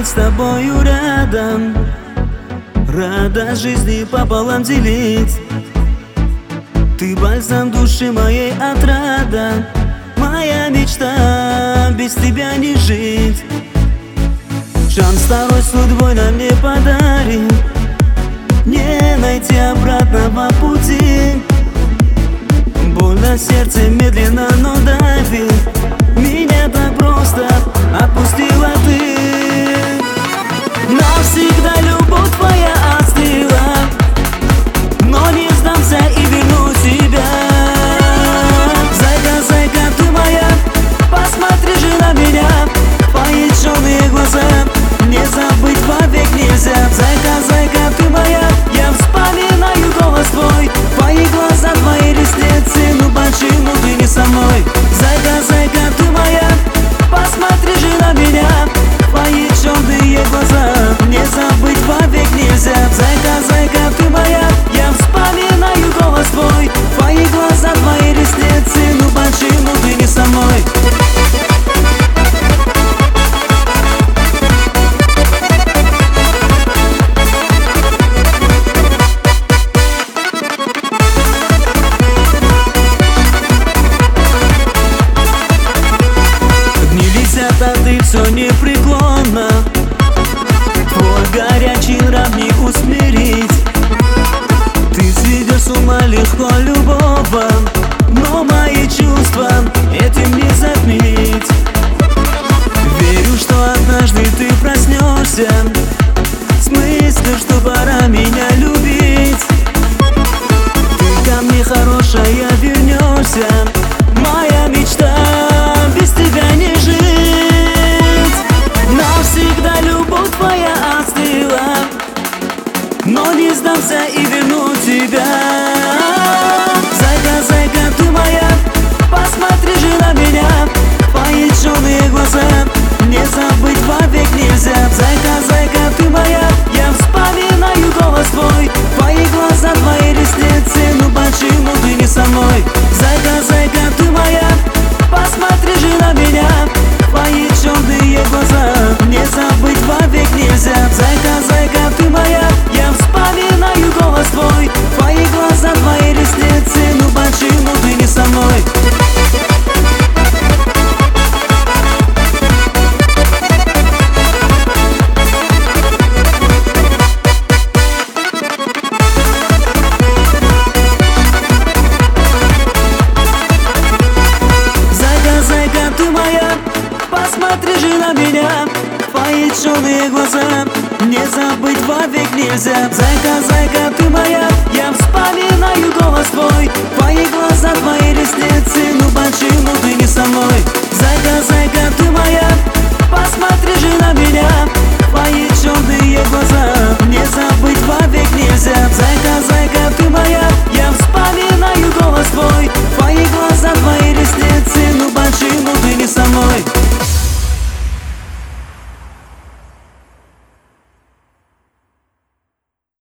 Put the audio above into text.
с тобою рядом, радость жизни пополам делить. Ты бальзам души моей, отрада, моя мечта, без тебя не жить. Шанс второй судьбой нам не подарит, не найти обратного пути. Больно сердце медленно, но давит, меня так просто отпустила ты. Навсегда любовь твоя остыла, но не сдамся и верну тебя. Зайка, зайка, ты моя, посмотри же на меня, твои черные глаза не забыть вовек нельзя. Зайка, зайка, ты моя, я вспоминаю голос твой, твои глаза, твои ресницы, ну почему ты не со мной? Зайка, зайка, ты моя, посмотри же на меня, твои черные глаза не забыть вовек нельзя. Зайка, зайка, ты моя, я вспоминаю голос твой, твои глаза, твои ресницы, ну почему ты не со мной? А ты все непреклонно, твой горячий нрав не усмирить. Ты сведешь с ума легко любого, но мои чувства этим не затмить. Верю, что однажды ты проснешься с мыслью, что пора меня любить. Ты ко мне хорошая вернешься, моя мечта, без тебя не жить. Навсегда любовь твоя остыла, но не сдамся и верну тебя. Зайка, зайка, ты моя, посмотри же на меня, твои черные глаза не забыть вовек нельзя. Зайка, зайка, ты моя, я вспоминаю голос твой, твои глаза, твои ресницы, ну почему ты не со мной? Зайка, зайка, ты моя, посмотри же на меня, твои черные глаза не забыть вовек нельзя. Зайка, зайка, ты моя, я вспоминаю голос твой, твои глаза, твои ресницы, ну почему ты не со мной? Зайка, зайка, ты моя, посмотри же на меня, твои черные глаза не забыть вовек нельзя. Зайка, зайка, ты моя, я вспоминаю голос твой, твои глаза, твои ресницы, ну почему ты не со мной?